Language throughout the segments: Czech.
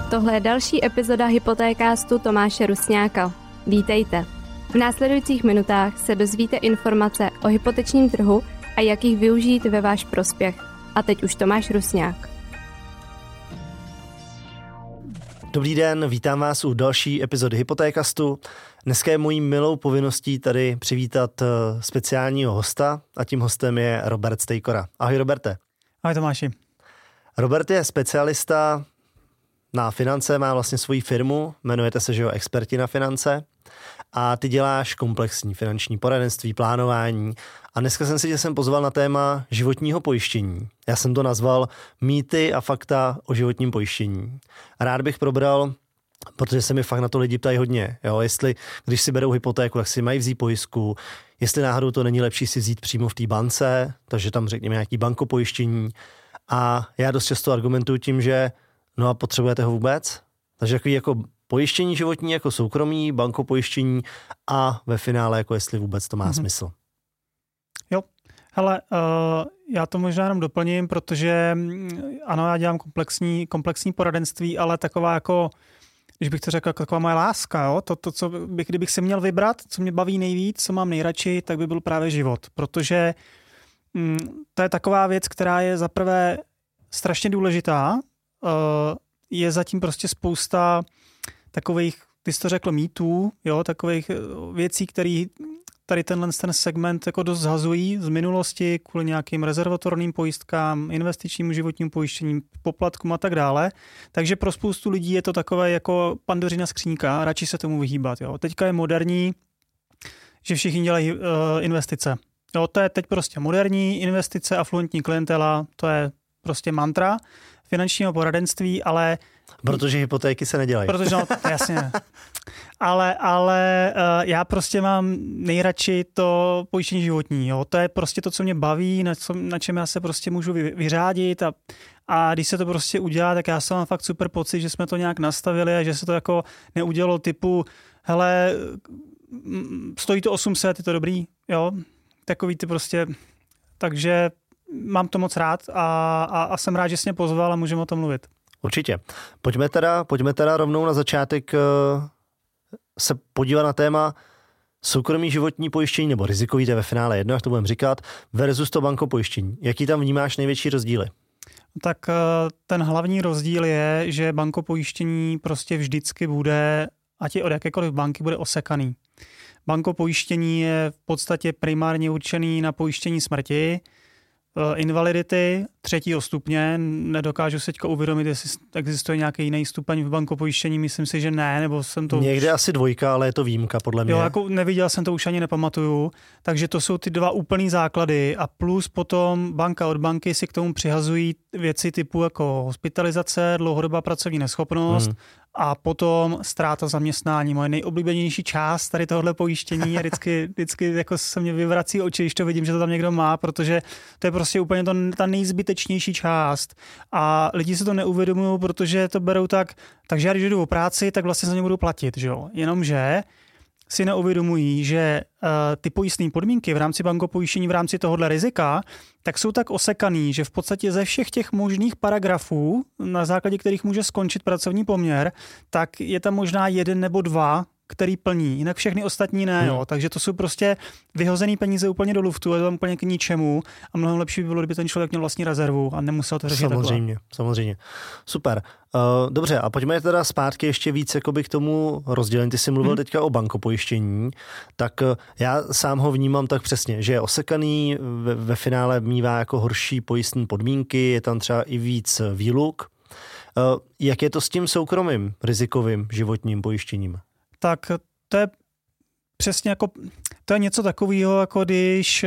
Tohle je další epizoda Hypotékástu Tomáše Rusňáka. Vítejte. V následujících minutách se dozvíte informace o hypotečním trhu a jak jich využít ve váš prospěch. A teď už Tomáš Rusňák. Dobrý den, vítám vás u další epizody Hypotékastu. Dneska je mojí milou povinností tady přivítat speciálního hosta a tím hostem je Robert Stejkora. Ahoj Roberte. Ahoj Tomáši. Robert je specialista na finance, má vlastně svoji firmu, jmenujete se, že jo, Experti na finance a ty děláš komplexní finanční poradenství, plánování a dneska jsem si tě pozval na téma životního pojištění. Já jsem to nazval Mýty a fakta o životním pojištění. Rád bych probral, protože se mi fakt na to lidi ptají hodně, jo, jestli když si berou hypotéku, tak si mají vzít pojistku, jestli náhodou to není lepší si vzít přímo v té bance, takže tam řekněme nějaký bankopojištění a já dost často argumentuju tím, že no a potřebujete ho vůbec? Takže takový jako pojištění životní, jako soukromí, bankopojištění a ve finále, jako jestli vůbec to má smysl. Jo, hele, já to možná jenom doplním, protože ano, já dělám komplexní poradenství, ale taková jako, když bych to řekl, taková moje láska, jo? To, co bych, kdybych si měl vybrat, co mě baví nejvíc, co mám nejradši, tak by byl právě život, protože to je taková věc, která je zaprvé strašně důležitá, je zatím prostě spousta takových, ty jsi to řekl, mýtů, jo, takových věcí, které tady ten segment jako dost zhazují z minulosti kvůli nějakým rezervatorním pojistkám, investičnímu životnímu pojištění, poplatkům a tak dále. Takže pro spoustu lidí je to takové jako Pandořina skřínka, radši se tomu vyhýbat. Jo. Teďka je moderní, že všichni dělají investice. Jo, to je teď prostě moderní investice, afluentní klientela, to je prostě mantra finančního poradenství, ale... Protože hypotéky se nedělají. Protože, no, jasně. Ale já prostě mám nejradši to pojištění životní. Jo. To je prostě to, co mě baví, na čem já se prostě můžu vyřádit a když se to prostě udělá, tak já jsem mám fakt super pocit, že jsme to nějak nastavili a že se to jako neudělalo typu, hele, stojí to 800, je to dobrý, jo. Takový ty prostě, takže mám to moc rád a jsem rád, že jsi mě pozval a můžeme o tom mluvit. Určitě. Pojďme teda rovnou na začátek se podívat na téma soukromý životní pojištění nebo rizikový, to je ve finále jedno, jak to budeme říkat, versus to bankopojištění. Jaký tam vnímáš největší rozdíly? Tak ten hlavní rozdíl je, že bankopojištění prostě vždycky bude, ať je od jakékoliv banky, bude osekaný. Bankopojištění je v podstatě primárně určený na pojištění smrti, invalidity 3. stupně. Nedokážu si teďka uvědomit, jestli existuje nějaký jiný stupeň v bankopojištění. Myslím si, že ne, nebo jsem to... Někde asi 2, ale je to výjimka, podle mě. Jo, jako neviděl jsem to, už ani nepamatuju. Takže to jsou ty 2 úplný základy a plus potom banka od banky si k tomu přihazují věci typu jako hospitalizace, dlouhodobá pracovní neschopnost a potom ztráta zaměstnání. Moje nejoblíbenější část tady tohohle pojištění je vždycky jako se mě vyvrací oči, když to vidím, že to tam někdo má, protože to je prostě úplně ta nejzbytečnější část. A lidi si to neuvědomují, protože to berou tak, takže já když jdu o práci, tak vlastně za ně budu platit, že jo. Jenomže si neuvědomují, že ty pojistné podmínky v rámci bankopojištění, v rámci tohohle rizika, tak jsou tak osekaný, že v podstatě ze všech těch možných paragrafů, na základě kterých může skončit pracovní poměr, tak je tam možná 1 nebo 2, který plní, jinak všechny ostatní ne. Jo. Takže to jsou prostě vyhozený peníze úplně do luftu, je to tam úplně k ničemu a mnohem lepší by bylo, kdyby ten člověk měl vlastní rezervu a nemusel to řešit Samozřejmě. Super. Dobře, a pojďme teda zpátky ještě víc jakoby k tomu rozdělení. Ty jsi mluvil teďka o bankopojištění, tak já sám ho vnímám tak přesně, že je osekaný, ve finále mívá jako horší pojistné podmínky, je tam třeba i víc výluk. Jak je to s tím soukromým rizikovým životním pojištěním? Tak to je přesně jako, to je něco takového, jako když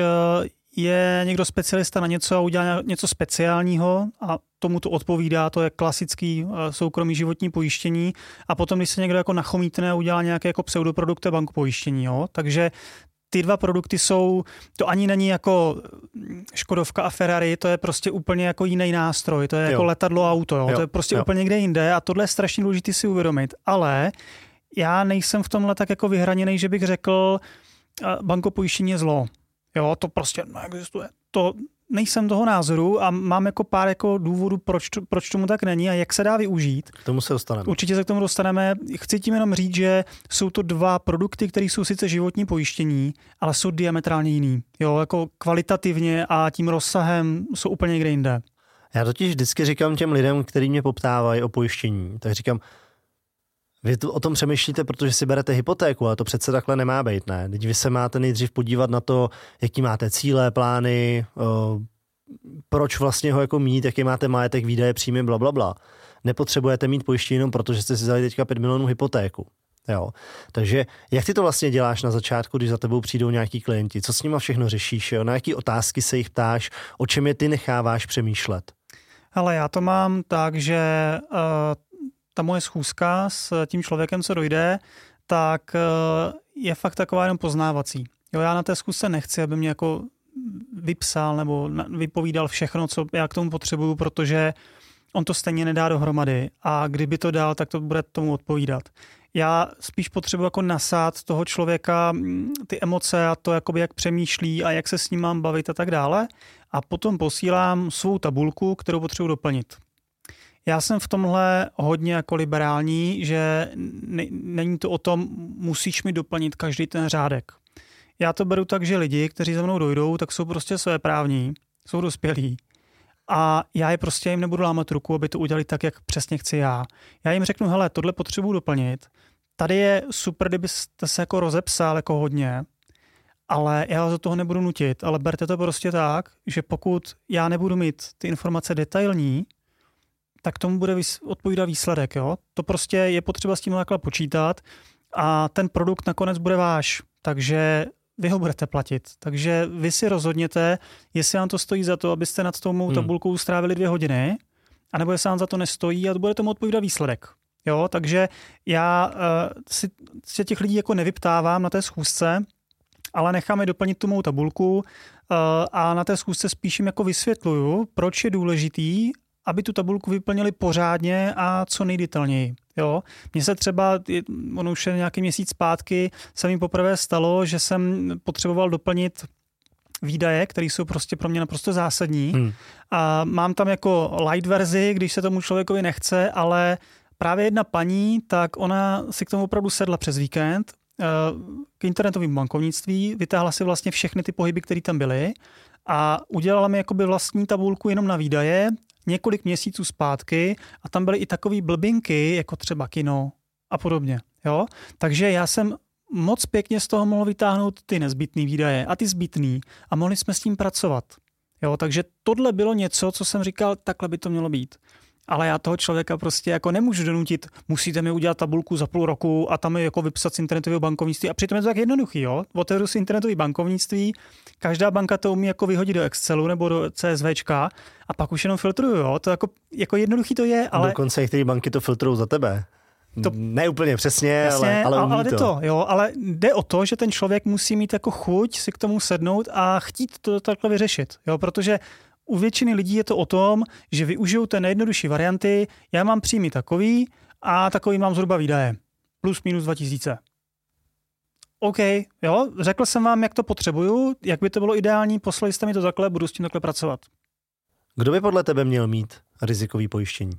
je někdo specialista na něco a udělá něco speciálního a tomu to odpovídá, to je klasický soukromý životní pojištění a potom, když se někdo jako nachomítne a udělá nějaké jako pseudoprodukt, to je bankopojištění, jo, takže ty 2 produkty jsou, to ani není jako Škodovka a Ferrari, to je prostě úplně jako jiný nástroj, to je jako letadlo a auto, jo, to je prostě úplně někde jinde a tohle je strašně důležité si uvědomit, ale já nejsem v tomhle tak jako vyhraněný, že bych řekl, bankopojištění je zlo. Jo, to prostě neexistuje. To nejsem toho názoru a mám jako pár jako důvodů, proč tomu tak není a jak se dá využít. K tomu se dostaneme. Určitě se k tomu dostaneme. Chci tím jenom říct, že jsou to dva produkty, které jsou sice životní pojištění, ale jsou diametrálně jiný. Jo, jako kvalitativně a tím rozsahem jsou úplně někde jinde. Já totiž vždycky říkám těm lidem, kteří mě poptávají o pojištění, tak říkám, vy o tom přemýšlíte, protože si berete hypotéku, ale to přece takhle nemá být, ne? Teď vy se máte nejdřív podívat na to, jaký máte cíle, plány, proč vlastně ho jako mít, jaký máte majetek, výdaje, příjmy, blablabla. Nepotřebujete mít pojištění jenom proto, že jste si vzali teďka 5 milionů hypotéku. Jo. Takže jak ty to vlastně děláš na začátku, když za tebou přijdou nějaký klienti? Co s nima všechno řešíš? Jo? Na jaký otázky se jich ptáš? O čem je ty necháváš přemýšlet? Ale já to mám tak, že ta moje schůzka s tím člověkem, co dojde, tak je fakt taková jenom poznávací. Jo, já na té schůzce nechci, aby mě jako vypsal nebo vypovídal všechno, co já k tomu potřebuju, protože on to stejně nedá dohromady a kdyby to dal, tak to bude tomu odpovídat. Já spíš potřebuji jako nasát toho člověka ty emoce a to, jakoby jak přemýšlí a jak se s ním mám bavit a tak dále. A potom posílám svou tabulku, kterou potřebuji doplnit. Já jsem v tomhle hodně jako liberální, že není to o tom, musíš mi doplnit každý ten řádek. Já to beru tak, že lidi, kteří za mnou dojdou, tak jsou prostě svéprávní, jsou dospělí. A já je prostě jim nebudu lámat ruku, aby to udělali tak, jak přesně chci já. Já jim řeknu, hele, tohle potřebuji doplnit. Tady je super, kdybyste se jako rozepsal jako hodně, ale já vás do toho nebudu nutit. Ale berte to prostě tak, že pokud já nebudu mít ty informace detailní, tak tomu bude odpovídat výsledek. Jo? To prostě je potřeba s tím takhle počítat a ten produkt nakonec bude váš. Takže vy ho budete platit. Takže vy si rozhodněte, jestli vám to stojí za to, abyste nad tou mou tabulkou strávili 2 hodiny, anebo jestli vám za to nestojí a bude tomu odpovídat výsledek. Jo, takže já si těch lidí jako nevyptávám na té schůzce, ale nechám je doplnit tu mou tabulku a na té schůzce spíš jim jako vysvětluju, proč je důležitý, aby tu tabulku vyplnili pořádně a co nejdetailněji. Jo? Mně se třeba, ono už je nějaký měsíc zpátky, se mi poprvé stalo, že jsem potřeboval doplnit výdaje, které jsou prostě pro mě naprosto zásadní. A mám tam jako light verzi, když se tomu člověkovi nechce, ale právě jedna paní, tak ona si k tomu opravdu sedla přes víkend k internetovým bankovnictví, vytáhla si vlastně všechny ty pohyby, které tam byly a udělala mi jakoby vlastní tabulku jenom na výdaje několik měsíců zpátky a tam byly i takové blbinky, jako třeba kino a podobně. Jo? Takže já jsem moc pěkně z toho mohl vytáhnout ty nezbytné výdaje a ty zbytný a mohli jsme s tím pracovat. Jo? Takže tohle bylo něco, co jsem říkal, takhle by to mělo být. Ale já toho člověka prostě jako nemůžu donutit, musíte mi udělat tabulku za půl roku a tam je jako vypsat z internetového bankovnictví. A přitom je to tak jednoduchý, jo? Otevřu si internetové bankovnictví, každá banka to umí jako vyhodit do Excelu nebo do CSVčka a pak už jenom filtruju, jo? To jako jednoduchý to je, ale... Dokonce některé banky to filtrují za tebe. To... Ne úplně přesně, ale umí ale jde to. Jo, ale jde o to, že ten člověk musí mít jako chuť si k tomu sednout a chtít to takhle vyřešit, jo? Protože u většiny lidí je to o tom, že využijou té nejjednodušší varianty, já mám příjmy takový a takový mám zhruba výdaje. Plus minus 2000. OK, jo, řekl jsem vám, jak to potřebuju, jak by to bylo ideální, poslali jste mi to takhle, budu s tím takhle pracovat. Kdo by podle tebe měl mít rizikový pojištění?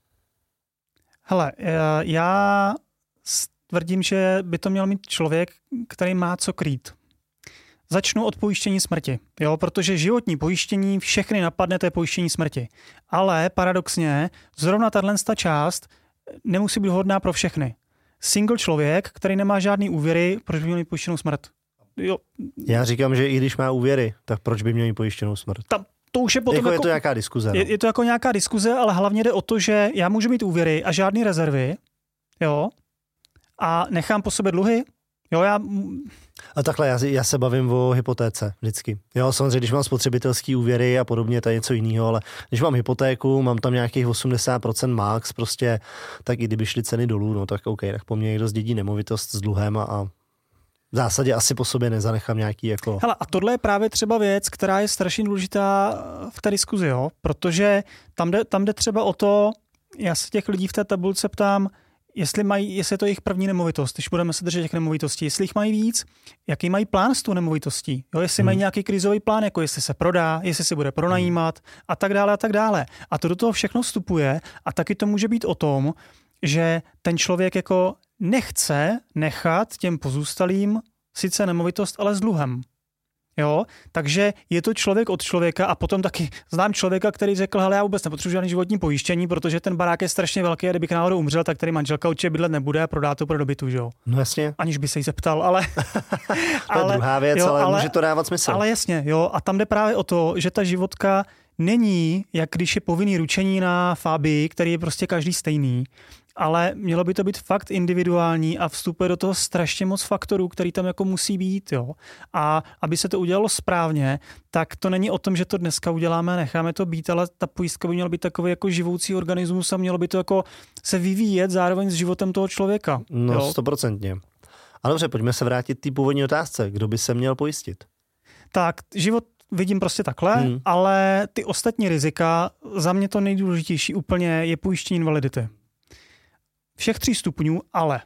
Hele, já tvrdím, že by to měl mít člověk, který má co krýt. Začnu od pojištění smrti, jo, protože životní pojištění všechny napadne, to je pojištění smrti. Ale paradoxně, zrovna tato část nemusí být vhodná pro všechny. Single člověk, který nemá žádný úvěry, proč by měl mít pojištěnou smrt? Jo. Já říkám, že i když má úvěry, tak proč by měl mít pojištěnou smrt? To už je potom je to nějaká diskuze. No? Je to jako nějaká diskuze, ale hlavně jde o to, že já můžu mít úvěry a žádný rezervy, jo, a nechám po sobě dluhy. Jo, A takhle, já se bavím o hypotéce vždycky. Jo, samozřejmě, když mám spotřebitelský úvěry a podobně, to je něco jiného, ale když mám hypotéku, mám tam nějakých 80% max, prostě, tak i kdyby šly ceny dolů, no tak OK, tak po mně někdo zdědí nemovitost s dluhem a v zásadě asi po sobě nezanechám nějaký jako... Hele, a tohle je právě třeba věc, která je strašně důležitá v té diskuzi, jo, protože tam jde třeba o to, já se těch lidí v té tabulce ptám, jestli je to jejich první nemovitost, když budeme se držet těch nemovitostí, jestli jich mají víc, jaký mají plán s tou nemovitostí, jo, jestli mají nějaký krizový plán, jako jestli se prodá, jestli se bude pronajímat a tak dále a tak dále. A to do toho všechno vstupuje a taky to může být o tom, že ten člověk jako nechce nechat těm pozůstalým sice nemovitost, ale s dluhem. Jo, takže je to člověk od člověka a potom taky znám člověka, který řekl, hele, já vůbec nepotřebuji žádný životní pojištění, protože ten barák je strašně velký a kdybych náhodou umřel, tak tady manželka určitě bydlet nebude a prodá to pro dobytu, že jo. No jasně. Aniž by se jí zeptal, ale... To je druhá věc, jo, ale může to dávat smysl. Ale jasně, jo, a tam jde právě o to, že ta životka není, jak když je povinný ručení na Fabii, který je prostě každý stejný, ale mělo by to být fakt individuální a vstupuje do toho strašně moc faktorů, který tam jako musí být, jo. A aby se to udělalo správně, tak to není o tom, že to dneska uděláme a necháme to být, ale ta pojistka by měla být takový jako živoucí organismus a mělo by to jako se vyvíjet zároveň s životem toho člověka. No 100%. A dobře, pojďme se vrátit k té původní otázce. Kdo by se měl pojistit? Tak, život vidím prostě takhle, ale ty ostatní rizika, za mě to nejdůležitější úplně je pojištění invalidity. Všech 3 stupňů, ale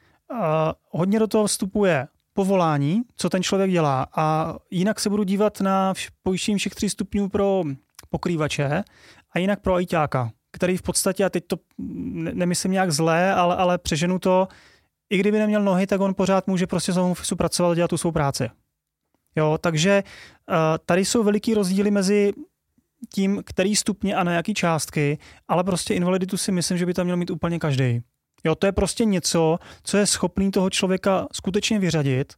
hodně do toho vstupuje povolání, co ten člověk dělá a jinak se budu dívat na pojištění všech 3 stupňů pro pokrývače a jinak pro ajťáka, který v podstatě, a teď to nemyslím nějak zlé, ale přeženu to, i kdyby neměl nohy, tak on pořád může prostě z home officeu pracovat a dělat tu svou práci. Jo, takže tady jsou veliký rozdíly mezi tím, který stupně a na jaký částky, ale prostě invaliditu si myslím, že by tam měl mít úplně každý. Jo, to je prostě něco, co je schopný toho člověka skutečně vyřadit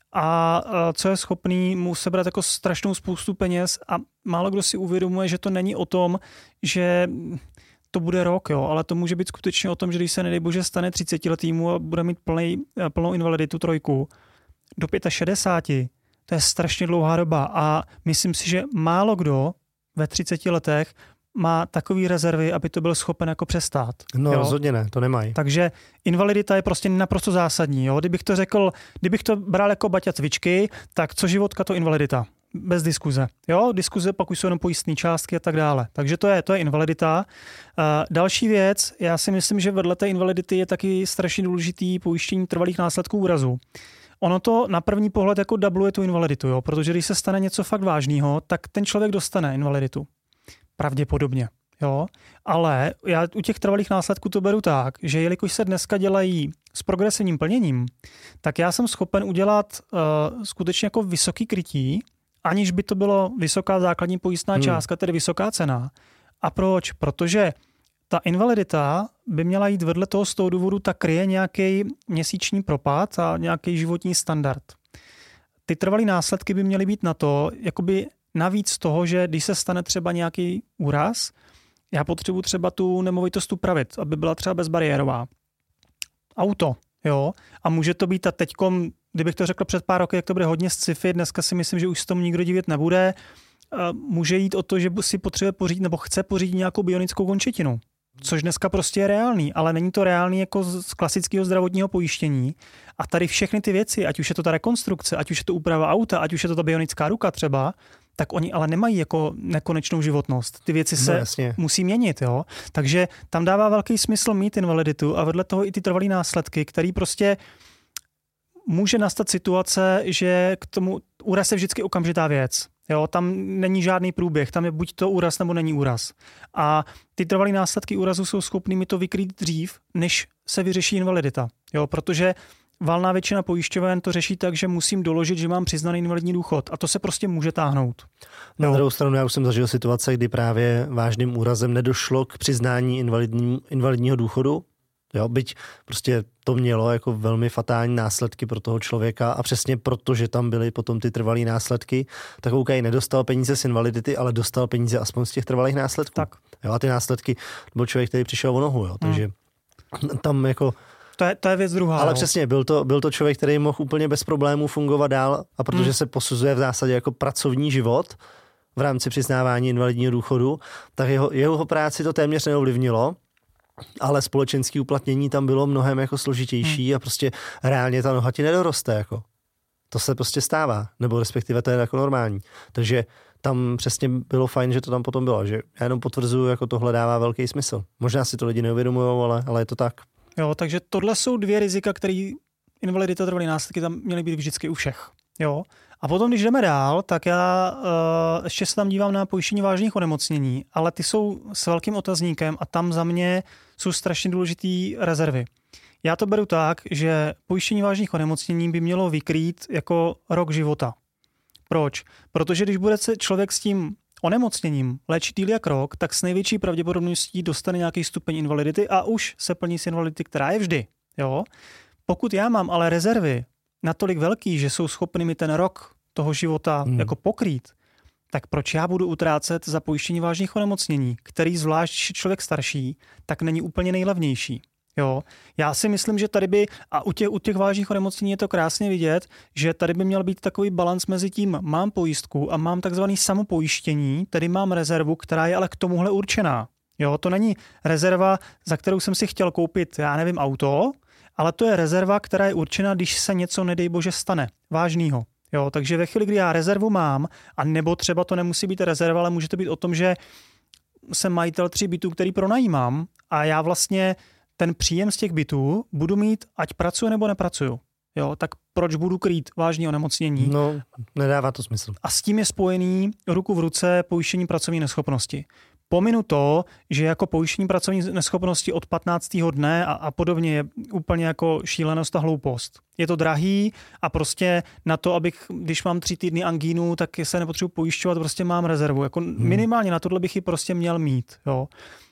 a co je schopný mu sebrat jako strašnou spoustu peněz a málo kdo si uvědomuje, že to není o tom, že to bude rok, jo, ale to může být skutečně o tom, že když se nedej bože stane 30letýmu a bude mít plnou invaliditu 3 do 65, to je strašně dlouhá doba a myslím si, že málo kdo ve 30 letech má takový rezervy, aby to byl schopen jako přestát. No jo? Rozhodně ne, to nemají. Takže invalidita je prostě naprosto zásadní. Jo? Kdybych to bral jako Baťa cvičky, tak co životka, to invalidita. Bez diskuze. Jo? Diskuze pak už jsou jenom pojistné částky a tak dále. Takže to je invalidita. Další věc, já si myslím, že vedle té invalidity je taky strašně důležitý pojištění trvalých následků úrazu. Ono to na první pohled jako dubluje tu invaliditu, jo? Protože když se stane něco fakt vážného, tak ten člověk dostane invaliditu. Pravděpodobně. Jo? Ale já u těch trvalých následků to beru tak, že jelikož se dneska dělají s progresivním plněním, tak já jsem schopen udělat skutečně jako vysoký krytí, aniž by to bylo vysoká základní pojistná částka, tedy vysoká cena. A proč? Protože ta invalidita by měla jít vedle toho z toho důvodu, ta kryje nějaký měsíční propad a nějaký životní standard. Ty trvalé následky by měly být na to, jakoby navíc toho, že když se stane třeba nějaký úraz, já potřebuji třeba tu nemovitost upravit, aby byla třeba bezbariérová. Auto, jo, a může to být a teďkom, kdybych to řekl před pár roky, jak to bude hodně sci-fi, dneska si myslím, že už se tomu nikdo divit nebude, může jít o to, že si potřebuje pořídit nebo chce pořídit nějakou bionickou končetinu. Což dneska prostě je reálný, ale není to reálný jako z klasického zdravotního pojištění. A tady všechny ty věci, ať už je to ta rekonstrukce, ať už je to úprava auta, ať už je to ta bionická ruka třeba, tak oni ale nemají jako nekonečnou životnost. Ty věci se musí měnit, jo. Takže tam dává velký smysl mít invaliditu a vedle toho i ty trvalý následky, který prostě může nastat situace, že k tomu úraz je vždycky okamžitá věc. Jo, tam není žádný průběh, tam je buď to úraz, nebo není úraz. A ty trvalé následky úrazu jsou schopný mi to vykrýt dřív, než se vyřeší invalidita. Jo, protože valná většina pojišťoven to řeší tak, že musím doložit, že mám přiznaný invalidní důchod. A to se prostě může táhnout. Na druhou stranu já už jsem zažil situace, kdy právě vážným úrazem nedošlo k přiznání invalidního důchodu. Jo, byť prostě to mělo jako velmi fatální následky pro toho člověka a přesně proto, že tam byly potom ty trvalé následky, tak OK, nedostal peníze z invalidity, ale dostal peníze aspoň z těch trvalých následků. Tak. Jo, a ty následky byl člověk, který přišel o nohu, jo, takže tam jako... To je věc druhá. Ale přesně, byl to člověk, který mohl úplně bez problémů fungovat dál a protože se posuzuje v zásadě jako pracovní život v rámci přiznávání invalidního důchodu, tak jeho práci to téměř neovlivnilo. Ale společenské uplatnění tam bylo mnohem jako složitější a prostě reálně ta noha ti nedoroste. Jako. To se prostě stává, nebo respektive to je jako normální. Takže tam přesně bylo fajn, že to tam potom bylo. Že já jenom potvrzuju, jako tohle dává velký smysl. Možná si to lidi neuvědomujou, ale je to tak. Jo, takže tohle jsou 2 rizika, které invalidita, trvalé následky tam měly být vždycky u všech. Jo. A potom, když jdeme dál, tak já ještě se tam dívám na pojištění vážných onemocnění, ale ty jsou s velkým otazníkem a tam za mě jsou strašně důležitý rezervy. Já to beru tak, že pojištění vážných onemocnění by mělo vykrýt jako rok života. Proč? Protože když bude se člověk s tím onemocněním léčit díl jak rok, tak s největší pravděpodobností dostane nějaký stupeň invalidity a už se plní z invalidity, která je vždy. Jo? Pokud já mám ale rezervy natolik velký, že jsou schopny mi ten rok toho života jako pokrýt, tak proč já budu utrácet za pojištění vážných onemocnění, který zvlášť, když je člověk starší, tak není úplně nejlevnější. Jo, já si myslím, že tady by, a u těch vážných onemocnění je to krásně vidět, že tady by měl být takový balans mezi tím, mám pojistku a mám takzvaný samopojištění, tedy mám rezervu, která je ale k tomuhle určená. Jo, to není rezerva, za kterou jsem si chtěl koupit, já nevím, auto, ale to je rezerva, která je určena, když se něco, nedej bože, stane vážného. Jo, takže ve chvíli, kdy já rezervu mám, a nebo třeba to nemusí být rezerva, ale může to být o tom, že jsem majitel 3 bytů, který pronajímám a já vlastně ten příjem z těch bytů budu mít, ať pracuji nebo nepracuju. Jo, tak proč budu krýt vážné onemocnění? No, nedává to smysl. A s tím je spojený ruku v ruce pojištění pracovní neschopnosti. Pominu to, že jako pojištění pracovní neschopnosti od 15. dne a podobně je úplně jako šílenost a hloupost. Je to drahý a prostě na to, abych, když mám 3 týdny angínu, tak se nepotřebuji pojišťovat, prostě mám rezervu. Jako minimálně na tohle bych ji prostě měl mít. Jo.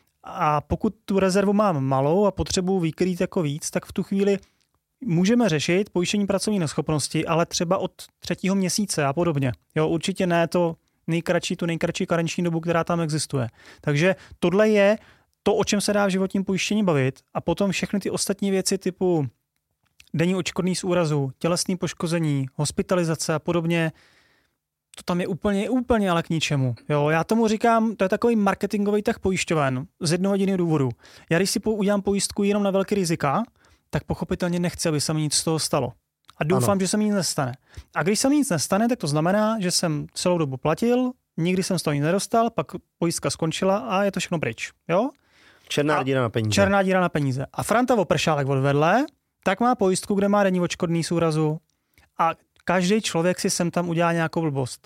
A pokud tu rezervu mám malou a potřebuji vykrýt jako víc, tak v tu chvíli můžeme řešit pojištění pracovní neschopnosti, ale třeba od 3. měsíce a podobně. Jo, určitě ne tu nejkratší karenční dobu, která tam existuje. Takže tohle je to, o čem se dá v životním pojištění bavit a potom všechny ty ostatní věci typu denní odškodný z úrazu, tělesné poškození, hospitalizace a podobně, to tam je úplně ale k ničemu. Jo, já tomu říkám, to je takový marketingový tah pojišťoven z jednoho jediného důvodu. Já když si udělám pojistku jenom na velké rizika, tak pochopitelně nechci, aby se mi nic z toho stalo. A doufám, že se mi nic nestane. A když se mi nic nestane, tak to znamená, že jsem celou dobu platil, nikdy jsem z toho nic nedostal, pak pojistka skončila a je to všechno pryč. Jo? Černá díra na peníze. Černá díra na peníze. A Franta Vopršálek odvedle, tak má pojistku, kde má denní odškodný z úrazu a každý člověk si sem tam udělá nějakou blbost.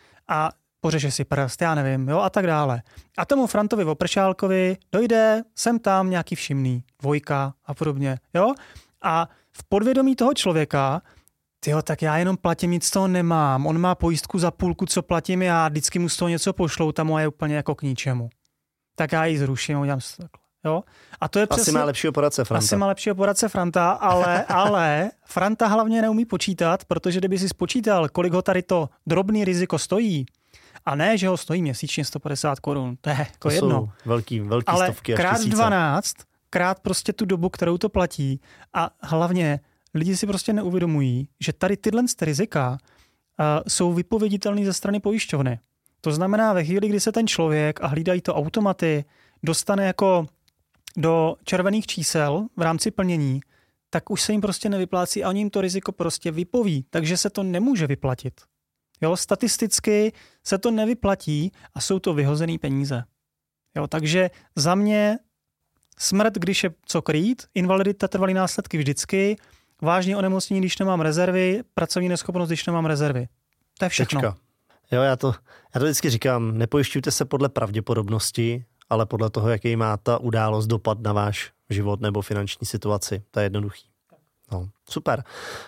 A pořeže si prst, já nevím, jo, a tak dále. A tomu Frantovi Vopršálkovi dojde sem tam nějaký všimný, 2 a podobně, jo. A v podvědomí toho člověka, tyjo, tak já jenom platím, nic z toho nemám. On má pojistku za půlku, co platím já, vždycky mu z toho něco pošlou, ta moje je úplně jako k ničemu. Tak já ji zruším a udělám si to takhle. Jo? A to je přesně, asi má lepšího poradce Franta. Ale Franta hlavně neumí počítat, protože kdyby si spočítal, kolik ho tady to drobný riziko stojí, a ne, že ho stojí měsíčně 150 korun, to je jako jedno. Jsou velký ale stovky až krát tisíce. 12, krát prostě tu dobu, kterou to platí a hlavně lidi si prostě neuvědomují, že tady tyhle rizika jsou vypověditelné ze strany pojišťovny. To znamená, ve chvíli, kdy se ten člověk, a hlídají to automaty, dostane jako do červených čísel v rámci plnění, tak už se jim prostě nevyplácí a oni jim to riziko prostě vypoví, takže se to nemůže vyplatit. Jo, statisticky se to nevyplatí a jsou to vyhozený peníze. Jo, takže za mě smrt, když je co krýt, invalidita, trvalý následky vždycky, vážně onemocnění, když nemám rezervy, pracovní neschopnost, když nemám rezervy. To je všechno. Tečka. Jo, já to vždycky říkám, nepojišťujte se podle pravděpodobnosti, ale podle toho, jaký má ta událost dopad na váš život nebo finanční situaci. To je jednoduchý. No, super.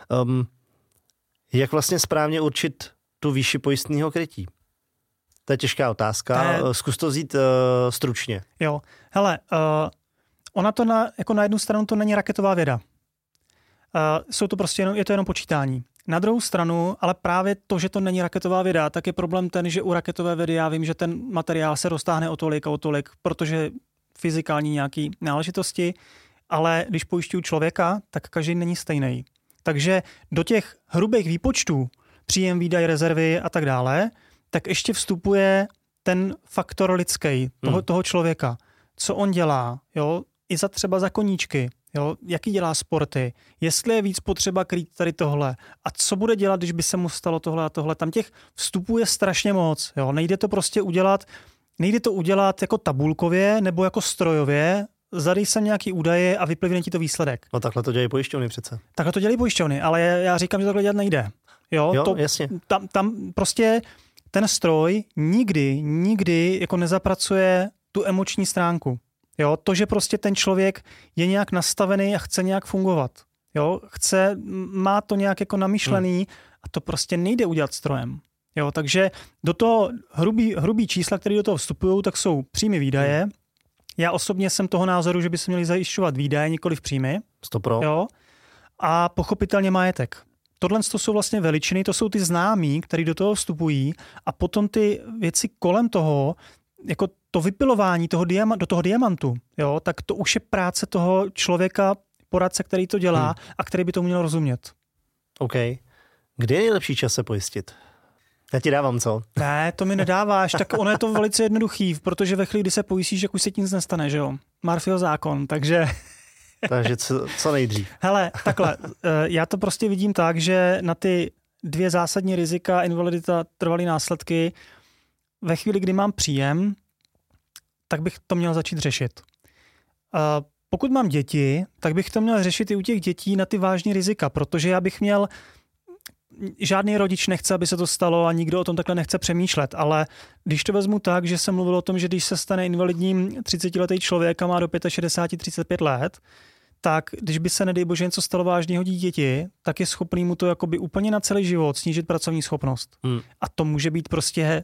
Jak vlastně správně určit tu výši pojistného krytí? To je těžká otázka. Zkus to vzít stručně. Jo, hele, ona to na jednu stranu to není raketová věda. Jsou to prostě je to jenom počítání. Na druhou stranu, ale právě to, že to není raketová věda, tak je problém ten, že u raketové vědy já vím, že ten materiál se roztáhne o tolik, protože fyzikální nějaký náležitosti, ale když pojišťuju člověka, tak každý není stejný. Takže do těch hrubých výpočtů, příjem, výdaj, rezervy a tak dále, tak ještě vstupuje ten faktor lidský, toho člověka. Co on dělá, jo? I třeba za koníčky, jo? Jaký dělá sporty, jestli je víc potřeba krýt tady tohle a co bude dělat, když by se mu stalo tohle a tohle. Tam těch vstupů je strašně moc. Jo? Nejde to udělat jako tabulkově nebo jako strojově, zadej sem nějaký údaje a vyplivne ti to výsledek. No takhle to dělají pojišťovny přece. Takhle to dělají pojišťovny, ale já říkám, že takhle dělat nejde. Jo, to, jasně. Tam prostě ten stroj nikdy jako nezapracuje tu emoční stránku. Jo, to, že prostě ten člověk je nějak nastavený a chce nějak fungovat. Jo, má to nějak jako namyšlený a to prostě nejde udělat strojem. Jo, takže do toho hrubý čísla, které do toho vstupují, tak jsou příjmy výdaje. Já osobně jsem toho názoru, že by se měli zajišťovat výdaje, nikoliv příjmy. 100%. Jo, a pochopitelně majetek. Tohle to jsou vlastně veličiny, to jsou ty známí, které do toho vstupují a potom ty věci kolem toho, jako to vypilování do toho diamantu, jo, tak to už je práce toho člověka, poradce, který to dělá a který by to měl rozumět. OK. Kdy je nejlepší čas se pojistit? Já ti dávám, co? Ne, to mi nedáváš, tak ono je to velice jednoduchý, protože ve chvíli, kdy se pojistíš, že už se ti nic nestane, že jo? Murphyho zákon, takže... Takže co nejdřív? Hele, takhle, já to prostě vidím tak, že na ty 2 zásadní rizika, invalidita, trvalý následky, ve chvíli, kdy mám příjem, tak bych to měl začít řešit. Pokud mám děti, tak bych to měl řešit i u těch dětí na ty vážné rizika, protože já bych měl... Žádný rodič nechce, aby se to stalo a nikdo o tom takhle nechce přemýšlet, ale když to vezmu tak, že jsem mluvil o tom, že když se stane invalidním 30letý člověk a má do 65-35 let, tak když by se, nedej bože, něco stalo vážného dítěti, tak je schopný mu to jakoby úplně na celý život snížit pracovní schopnost. A to může být prostě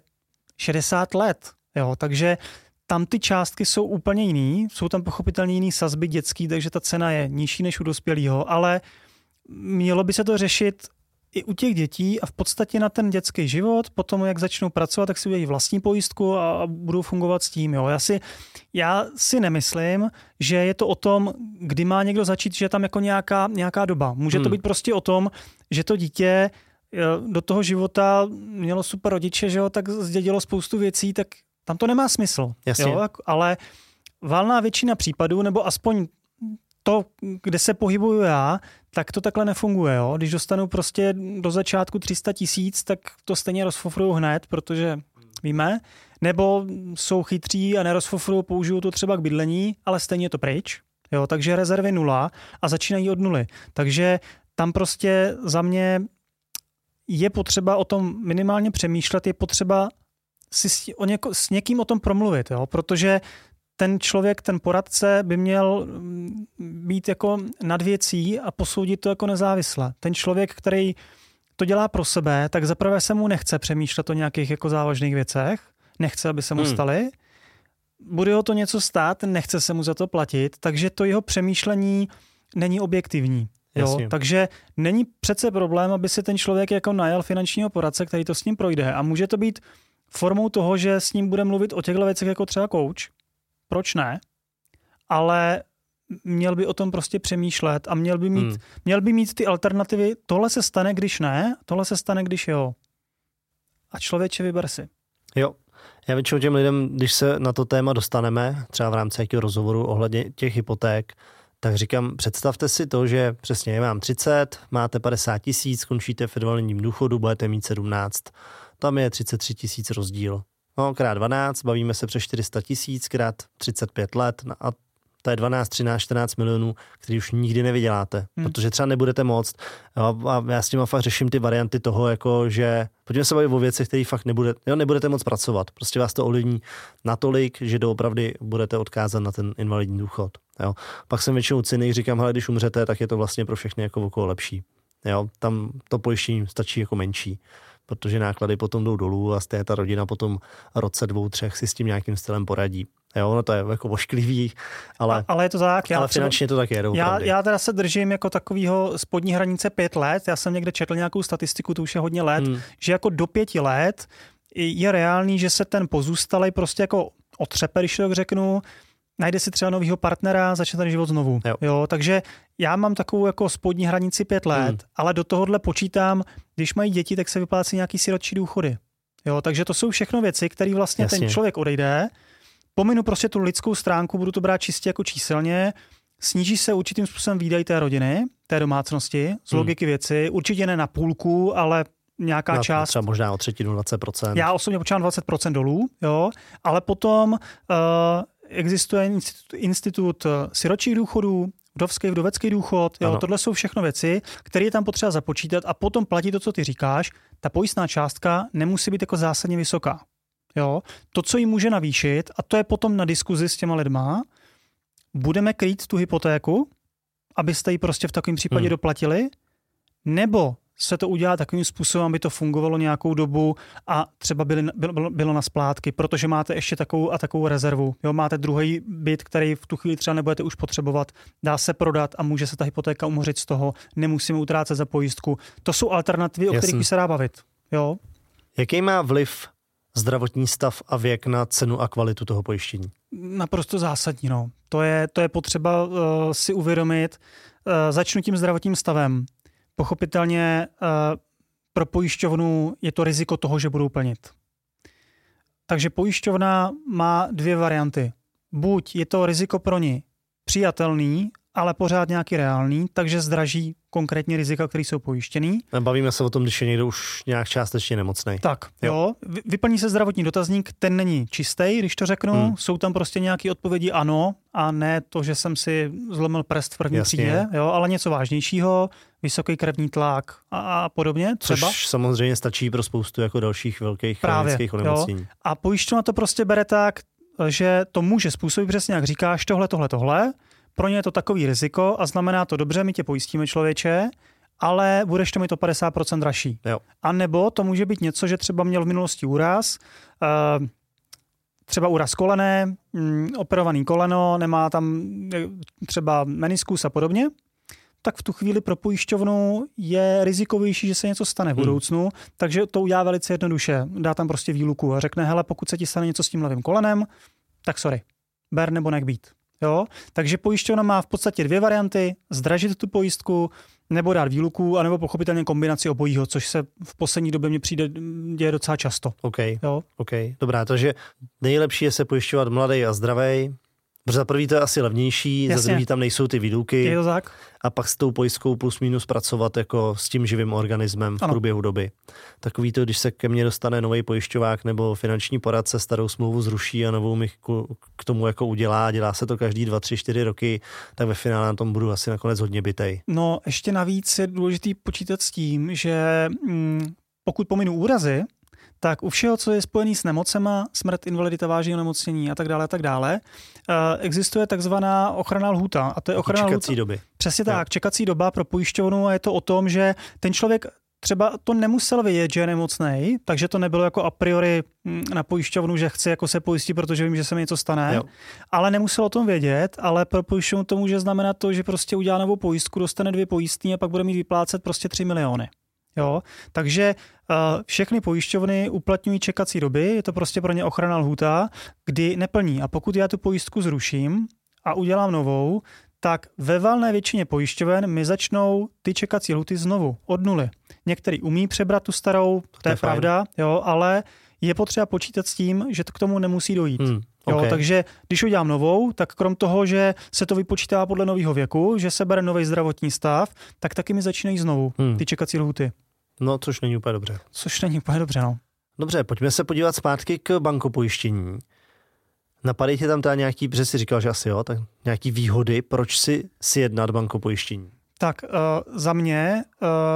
60 let. Jo? Takže tam ty částky jsou úplně jiný, jsou tam pochopitelně jiný sazby dětský, takže ta cena je nižší než u dospělého, ale mělo by se to řešit i u těch dětí a v podstatě na ten dětský život, potom jak začnou pracovat, tak si udělají vlastní pojistku a budou fungovat s tím. Jo. Já si nemyslím, že je to o tom, kdy má někdo začít, že je tam jako nějaká doba. Může to být prostě o tom, že to dítě do toho života mělo super rodiče, že jo, tak zdědilo spoustu věcí, tak tam to nemá smysl. Jo, ale valná většina případů, nebo aspoň to, kde se pohybuju já, tak to takhle nefunguje. Jo? Když dostanu prostě do začátku 300 000, tak to stejně rozfofruju hned, protože víme, nebo jsou chytří a nerozfofruju, použiju to třeba k bydlení, ale stejně je to pryč. Jo? Takže rezervy 0 a začínají od 0. Takže tam prostě za mě je potřeba o tom minimálně přemýšlet, je potřeba si s někým o tom promluvit, jo? Protože ten člověk, ten poradce by měl být jako nad věcí a posoudit to jako nezávisle. Ten člověk, který to dělá pro sebe, tak zaprvé se mu nechce přemýšlet o nějakých jako závažných věcech, nechce, aby se mu staly. Bude ho to něco stát, nechce se mu za to platit, takže to jeho přemýšlení není objektivní. Jo? Takže není přece problém, aby si ten člověk jako najal finančního poradce, který to s ním projde. A může to být formou toho, že s ním bude mluvit o těchto věcech jako třeba coach. Proč ne? Ale měl by o tom prostě přemýšlet a měl by mít ty alternativy. Tohle se stane, když ne, tohle se stane, když jo. A člověče, vyber si. Jo. Já většinou těm lidem, když se na to téma dostaneme, třeba v rámci jakého rozhovoru ohledně těch hypoték, tak říkám, představte si to, že přesně je vám 30, máte 50 000, skončíte v invalidním důchodu, budete mít 17. Tam je 33 000 rozdíl. No, krát 12, bavíme se přes 400 000, krát 35 let a to je 12, 13, 14 milionů, který už nikdy nevyděláte, protože třeba nebudete moct. A já s tím fakt řeším ty varianty toho, jako že pojďme se bavit o věcech, které fakt nebudete moc pracovat. Prostě vás to ovlivní natolik, že doopravdy budete odkázat na ten invalidní důchod. Jo. Pak jsem většinou cynik, říkám, hele, když umřete, tak je to vlastně pro všechny jako okolo lepší. Jo. Tam to pojištění stačí jako menší, protože náklady potom jdou dolů a ta rodina potom roce 2, 3 si s tím nějakým stylem poradí. Jo, no to je jako ošklivý, ale je to tak. Ale finančně to tak je. Já teda se držím jako takového spodní hranice 5 let. Já jsem někde četl nějakou statistiku, to už je hodně let, že jako do 5 let je reálný, že se ten pozůstalej prostě jako otřepe, když to tak řeknu, najde si třeba novýho partnera, začne ten život znovu. Jo, takže já mám takovou jako spodní hranici 5 let, ale do tohohle počítám, když mají děti, tak se vyplácí nějaký sirotčí důchody. Jo, takže to jsou všechno věci, které vlastně ten člověk odejde. Pominu prostě tu lidskou stránku, budu to brát čistě jako číselně, sníží se určitým způsobem výdaj té rodiny, té domácnosti, z logiky věci, určitě ne na půlku, ale nějaká část. Třeba možná o 1/3, 20%. Já osobně počítám 20% dolů, jo, ale potom existuje institut siročích důchodů, vdovecký důchod, jo, tohle jsou všechno věci, které je tam potřeba započítat a potom platí to, co ty říkáš. Ta pojistná částka nemusí být jako zásadně vysoká. Jo. To, co jí může navýšit, a to je potom na diskuzi s těma lidma, budeme krýt tu hypotéku, abyste ji prostě v takovém případě doplatili, nebo se to udělá takovým způsobem, aby to fungovalo nějakou dobu a třeba bylo na splátky, protože máte ještě takovou a takovou rezervu. Jo, máte druhý byt, který v tu chvíli třeba nebudete už potřebovat, dá se prodat a může se ta hypotéka umořit z toho, nemusíme utrácet za pojistku. To jsou alternativy, o kterých by se dá bavit. Jo? Jaký má vliv zdravotní stav a věk na cenu a kvalitu toho pojištění? Naprosto zásadní. No. To je potřeba si uvědomit. Začnu tím zdravotním stavem. Pochopitelně pro pojišťovnu je to riziko toho, že budou plnit. Takže pojišťovna má dvě varianty. Buď je to riziko pro ní přijatelný, ale pořád nějaký reálný, takže zdraží konkrétně rizika, které jsou pojištěný. Bavíme se o tom, když je někdo už nějak částečně nemocnej. Tak, jo. Vyplní se zdravotní dotazník, ten není čistý, když to řeknu. Jsou tam prostě nějaké odpovědi ano a ne to, že jsem si zlomil prst v první třídě, jo, ale něco vážnějšího, vysoký krevní tlak a podobně. Třeba. Což samozřejmě stačí pro spoustu jako dalších velkých chronických onemocnění. Jo. A pojišťovna to prostě bere tak, že to může způsobit přesně, jak říkáš, tohle. Pro ně je to takový riziko a znamená to dobře, my tě pojistíme, člověče, ale budeš to mít o 50% dražší. Jo. A nebo to může být něco, že třeba měl v minulosti úraz, třeba úraz kolene, operovaný koleno, nemá tam třeba meniskus a podobně, tak v tu chvíli pro pojišťovnu je rizikovější, že se něco stane v budoucnu, takže to udělá velice jednoduše. Dá tam prostě výluku a řekne, hele, pokud se ti stane něco s tím levým kolenem, tak sorry, ber nebo nech být. Jo? Takže pojišťovna má v podstatě dvě varianty, zdražit tu pojistku, nebo dát výluku, anebo pochopitelně kombinaci obojího, což se v poslední době mně přijde děje docela často. OK. Dobrá, takže nejlepší je se pojišťovat mladý a zdravý. Za prvý to je asi levnější, za druhý tam nejsou ty výluky. Je to tak? A pak s tou pojistkou plus minus pracovat jako s tím živým organismem v průběhu doby. Takový to, když se ke mně dostane nový pojišťovák nebo finanční poradce, starou smlouvu zruší a novou mi k tomu jako udělá, dělá se to každý 2, 3, 4 roky, tak ve finále na tom budu asi nakonec hodně bitej. No, ještě navíc je důležitý počítat s tím, že pokud pominu úrazy, tak u všeho, co je spojený s nemocema, smrt, invalidita, vážné onemocnění a tak dále, existuje takzvaná ochranná lhůta. A to je ochranná čekací doby. Přesně tak, čekací doba pro pojišťovnu a je to o tom, že ten člověk třeba to nemusel vědět, že je nemocnej, takže to nebylo jako a priori na pojišťovnu, že chci jako se pojistit, protože vím, že se mi něco stane, ale nemusel o tom vědět, ale pro pojišťovnu to může znamenat to, že prostě udělá novou pojistku, dostane 2 pojistný a pak bude mít vyplácet prostě 3 miliony. Jo, takže všechny pojišťovny uplatňují čekací doby, je to prostě pro ně ochranná lhůta, kdy neplní. A pokud já tu pojistku zruším a udělám novou, tak ve valné většině pojišťoven mi začnou ty čekací lhůty znovu od nuly. Některý umí přebrat tu starou, to je pravda, jo, ale je potřeba počítat s tím, že to k tomu nemusí dojít. Jo, takže když udělám novou, tak krom toho, že se to vypočítá podle nového věku, že se bere nový zdravotní stav, tak taky mi začínají znovu ty čekací lhůty. No, což není úplně dobře. No. Dobře, pojďme se podívat zpátky k bankopojištění. Napadají tě tam teda nějaký, protože jsi říkal, že asi jo, tak nějaký výhody, proč si jednat bankopojištění? Tak za mě...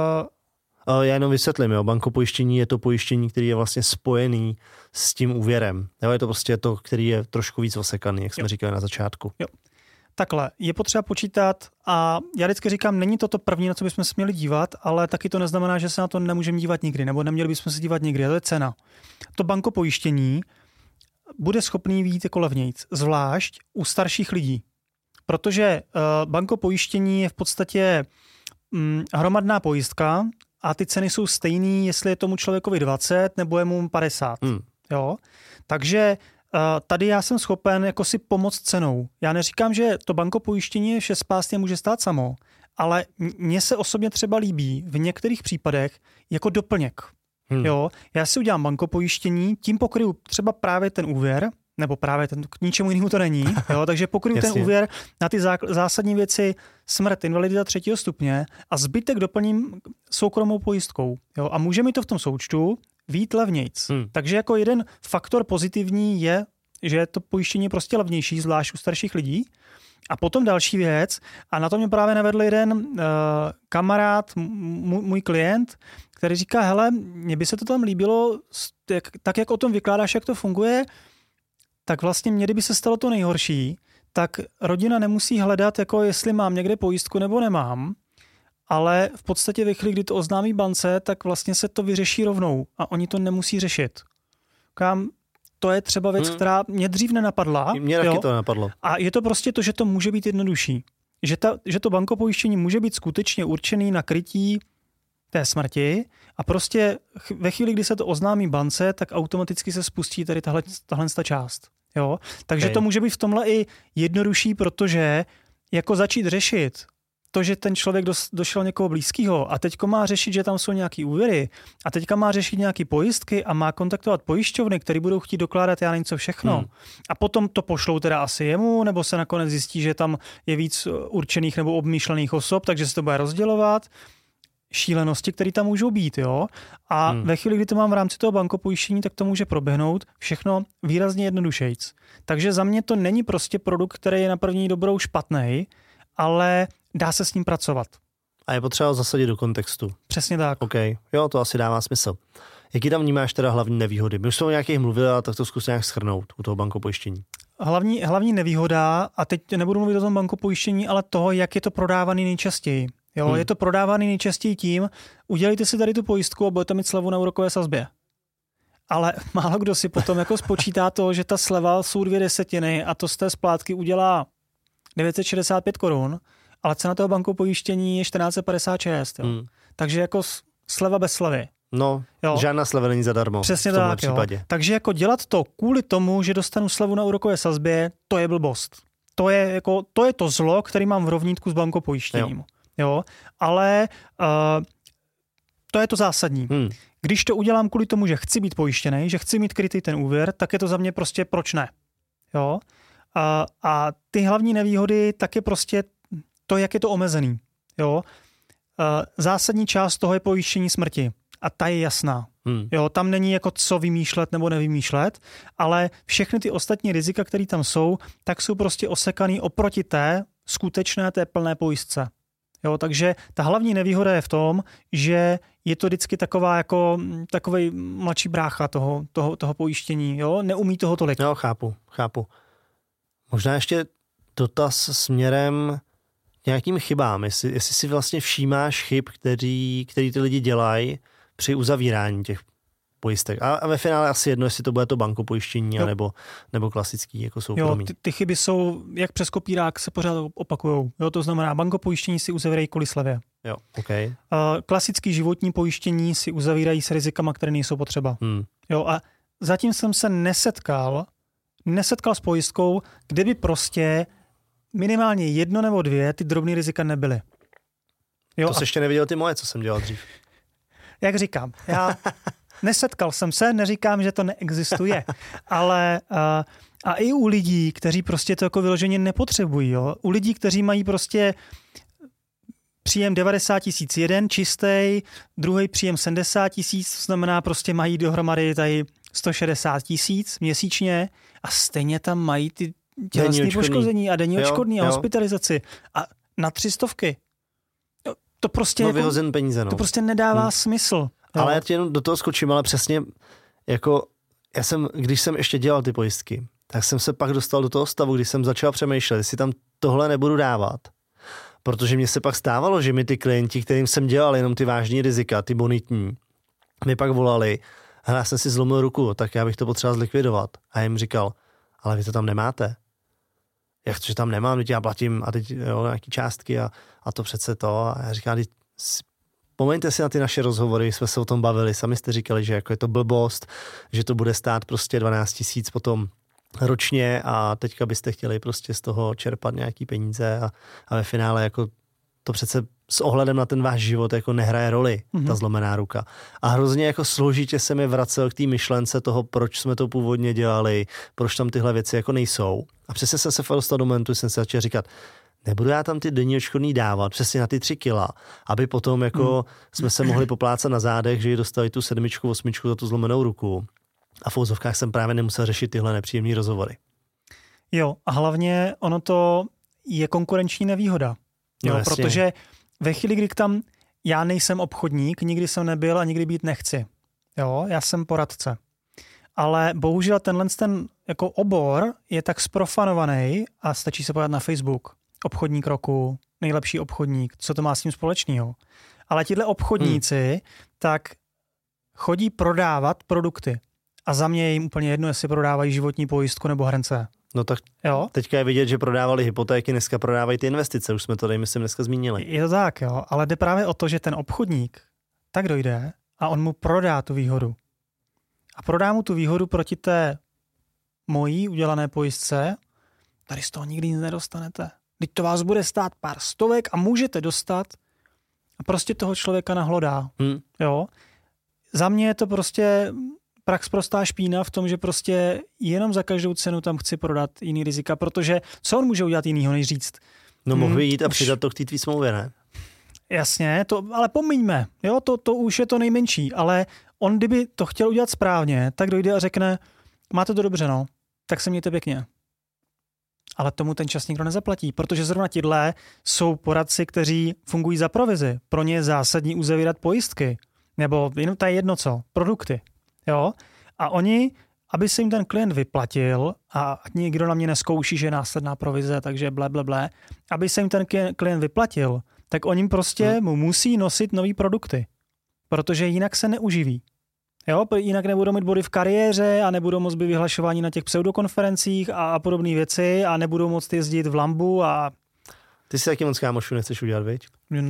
Já jenom vysvětlím, jo. Bankopojištění je to pojištění, který je vlastně spojený s tím úvěrem. Jo, je to prostě to, který je trošku víc osekaný, jak jsme říkali na začátku. Jo. Takhle, je potřeba počítat a já vždycky říkám, není to první, na co bychom se měli dívat, ale taky to neznamená, že se na to nemůžeme dívat nikdy, nebo neměli bychom se dívat nikdy, to je cena. To bankopojištění bude schopný vyjít jako levnějc, zvlášť u starších lidí, protože bankopojištění je v podstatě hromadná pojistka a ty ceny jsou stejný, jestli je tomu člověkovi 20 nebo je mu 50. Jo? Takže tady já jsem schopen jako si pomoct cenou. Já neříkám, že to bankopojištění vše spásně může stát samo, ale mně se osobně třeba líbí v některých případech jako doplněk. Jo? Já si udělám bankopojištění, tím pokryju třeba právě ten úvěr, nebo právě ten, k ničemu jinému to není, jo? Takže pokryju ten úvěr na ty zásadní věci smrt, invalidita 3. stupně a zbytek doplním soukromou pojistkou. Jo? A může mi to v tom součtu vyjít levnějc. Takže jako jeden faktor pozitivní je že to pojištění je prostě levnější, zvlášť u starších lidí. A potom další věc, a na to mě právě navedl jeden kamarád, můj klient, který říká, hele, mně by se to tam líbilo, tak jak o tom vykládáš, jak to funguje, tak vlastně mně, kdyby se stalo to nejhorší, tak rodina nemusí hledat, jako jestli mám někde pojistku nebo nemám, ale v podstatě ve chvíli, kdy to oznámí bance, tak vlastně se to vyřeší rovnou a oni to nemusí řešit. To je třeba věc, která mě dřív nenapadla. Mě taky to nenapadlo. A je to prostě to, že to může být jednodušší. Že to bankopojištění může být skutečně určený na krytí té smrti a prostě ve chvíli, kdy se to oznámí bance, tak automaticky se spustí tady tahle část. Jo? Takže to může být v tomhle i jednodušší, protože jako začít řešit to, že ten člověk došel někoho blízkého a teďko má řešit, že tam jsou nějaký úvěry a teďka má řešit nějaký pojistky a má kontaktovat pojišťovny, které budou chtít dokládat já nevím co všechno. A potom to pošlou teda asi jemu, nebo se nakonec zjistí, že tam je víc určených nebo obmýšlených osob, takže se to bude rozdělovat. Šílenosti, které tam můžou být, jo. A ve chvíli, kdy to mám v rámci toho bankopojištění, tak to může proběhnout všechno výrazně jednodušejc. Takže za mě to není prostě produkt, který je na první dobrou špatnej, ale dá se s ním pracovat. A je potřeba zasadit do kontextu. Přesně tak. OK, jo, to asi dává smysl. Jaký tam vnímáš teda hlavní nevýhody? My už jsme o nějakých mluvili, ale tak to zkus nějak shrnout u toho bankopojištění. Hlavní nevýhoda, a teď nebudu mluvit o tom bankopojištění, ale toho, jak je to prodávaný nejčastěji. Jo, je to prodávaný nejčastěji tím, udělejte si tady tu pojistku a budete mít slevu na úrokové sazbě. Ale málo kdo si potom jako spočítá to, že ta sleva jsou 2/10 a to z té splátky udělá 965 korun, ale cena toho bankopojištění je 1456. Jo. Takže jako sleva bez slevy. No, jo. Žádná sleva není zadarmo. Přesně v tomhle tak, případě. Jo. Takže jako dělat to kvůli tomu, že dostanu slevu na úrokové sazbě, to je blbost. To je to zlo, který mám v rovnítku s bankopojištěním. Jo, ale to je to zásadní. Když to udělám kvůli tomu, že chci být pojištěný, že chci mít krytý ten úvěr, tak je to za mě prostě proč ne. Jo? A ty hlavní nevýhody, tak je prostě to, jak je to omezený. Jo? Zásadní část toho je pojištění smrti. A ta je jasná. Jo, tam není jako co vymýšlet nebo nevymýšlet, ale všechny ty ostatní rizika, které tam jsou, tak jsou prostě osekaný oproti té skutečné, té plné pojistce. Jo, takže ta hlavní nevýhoda je v tom, že je to vždycky takovej mladší brácha toho pojištění. Jo? Neumí toho tolik. Jo, chápu. Možná ještě dotaz směrem nějakým chybám. Jestli si vlastně všímáš chyb, který ty lidi dělají při uzavírání těch pojistek. A ve finále asi jedno, jestli to bude to bankopojištění, nebo klasický jako soukromí. Jo, ty chyby jsou, jak přes kopírák se pořád opakujou. Jo, to znamená, bankopojištění si uzavírají kvůli slevě. Jo, okay. Klasický životní pojištění si uzavírají s rizikama, které nejsou potřeba. Jo, a zatím jsem se nesetkal s pojistkou, kde by prostě minimálně 1 nebo 2 ty drobné rizika nebyly. Jo, to jsi ještě neviděl ty moje, co jsem dělal dřív. Jak říkám, já nesetkal jsem se, neříkám, že to neexistuje, ale a i u lidí, kteří prostě to jako vyloženě nepotřebují, jo? U lidí, kteří mají prostě příjem 90 000 jeden čistý, druhý příjem 70 000, to znamená prostě mají dohromady tady 160 000 měsíčně a stejně tam mají ty tělesné poškození a denní odškodný a hospitalizaci a na 300. To prostě vyhozen peníze, to prostě nedává smysl. Ale já ti jenom do toho skočím, ale přesně jako když jsem ještě dělal ty pojistky, tak jsem se pak dostal do toho stavu, kdy jsem začal přemýšlet, jestli tam tohle nebudu dávat. Protože mně se pak stávalo, že mi ty klienti, kterým jsem dělal jenom ty vážní rizika, ty bonitní, mi pak volali, já jsem si zlomil ruku, tak já bych to potřeboval zlikvidovat. A jim říkal, ale vy to tam nemáte. Jak to, že tam nemám, teď já platím a teď nějaký částky a to přece to. A já říkám, vzpomeňte si na ty naše rozhovory, jsme se o tom bavili, sami jste říkali, že jako je to blbost, že to bude stát prostě 12 000 potom ročně a teďka byste chtěli prostě z toho čerpat nějaký peníze a ve finále jako to přece s ohledem na ten váš život jako nehraje roli, ta zlomená ruka. A hrozně jako složitě se mi vracel k té myšlence toho, proč jsme to původně dělali, proč tam tyhle věci jako nejsou. A přesně jsem se dostal do momentu, jsem se začal říkat, nebudu já tam ty denní odškodný dávat přesně na ty 3 kila, aby potom jako jsme se mohli poplácat na zádech, že ji dostali tu 7, 8 za tu zlomenou ruku. A v úzovkách jsem právě nemusel řešit tyhle nepříjemné rozhovory. Jo, a hlavně ono to je konkurenční nevýhoda. Jo, No, protože ve chvíli, kdy tam já nejsem obchodník, nikdy jsem nebyl a nikdy být nechci. Jo, já jsem poradce. Ale bohužel ten jako obor je tak sprofanovaný a stačí se podívat na Facebook. Obchodník roku, nejlepší obchodník, co to má s tím společného. Ale tihle obchodníci tak chodí prodávat produkty. A za mě je jim úplně jedno, jestli prodávají životní pojistku nebo hrnce. No tak jo? Teďka je vidět, že prodávali hypotéky, dneska prodávají ty investice. Už jsme to, myslím, dneska zmínili. Je to tak, jo. Ale jde právě o to, že ten obchodník tak dojde a on mu prodá tu výhodu. A prodá mu tu výhodu proti té mojí udělané pojistce. Tady z toho nikdy nic nedostanete. Teď to vás bude stát pár stovek a můžete dostat a prostě toho člověka nahlodá. Jo. Za mě je to prostě prax prostá špína v tom, že prostě jenom za každou cenu tam chci prodat jiný rizika, protože co on může udělat jinýho, než říct? No mohl by jít a přidat to k té tvý smlouvě, ne? Jasně, ale pomiňme, jo, to už je to nejmenší, ale on kdyby to chtěl udělat správně, tak dojde a řekne, máte to dobře, no, tak se mějte pěkně. Ale tomu ten čas nikdo nezaplatí, protože zrovna tidle jsou poradci, kteří fungují za provizi. Pro ně je zásadní uzavírat pojistky, nebo jenom to je jedno co, produkty. Jo? A oni, aby se jim ten klient vyplatil, a nikdo na mě neskouší, že je následná provize, takže blablabla, aby se jim ten klient vyplatil, tak oni prostě mu musí nosit nový produkty, protože jinak se neuživí. Jo? Jinak nebudou mít body v kariéře a nebudou moc být vyhlašováni na těch pseudokonferencích a podobné věci a nebudou moc jezdit v Lambu a... Ty si taky moc kámošů nechceš udělat, viď?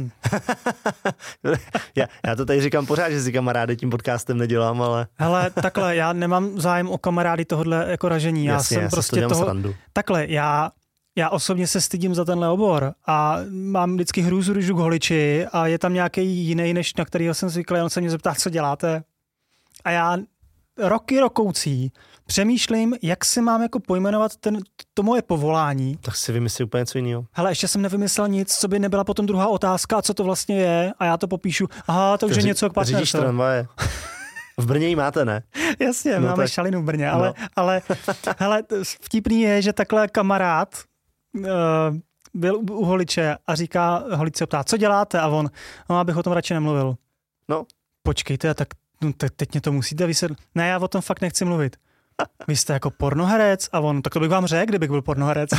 já to tady říkám pořád, že si kamarády tím podcastem nedělám, ale... Hele, takhle, já nemám zájem o kamarády tohle jako ražení. Jasně, já jsem prostě toho... Srandu. Takhle, já osobně se stydím za tenhle obor a mám vždycky hrůzu, když jdu k holiči a je tam nějaký jiný, než na kterýho jsem zvyklý, on se mě zeptá, co děláte. A já rokoucí přemýšlím, jak si mám jako pojmenovat to moje povolání. Tak si vymyslí úplně něco jiného. Hele, ještě jsem nevymyslel nic, co by nebyla potom druhá otázka, co to vlastně je, a já to popíšu. Aha, to už je něco k partnerství. Řídíš tramvaje. V Brně ji máte, ne? Jasně, máme šalinu v Brně, ale hele, vtipný je, že takhle kamarád byl u holiče a říká, holič se ptá, co děláte? A on, abych o tom radši nemluvil. No. Počkejte, tak teď mě to musíte vysvětlit. Ne, já o tom fakt nechci mluvit. Vy jste jako pornoherec? A on, tak to bych vám řekl, kdybych byl pornoherec.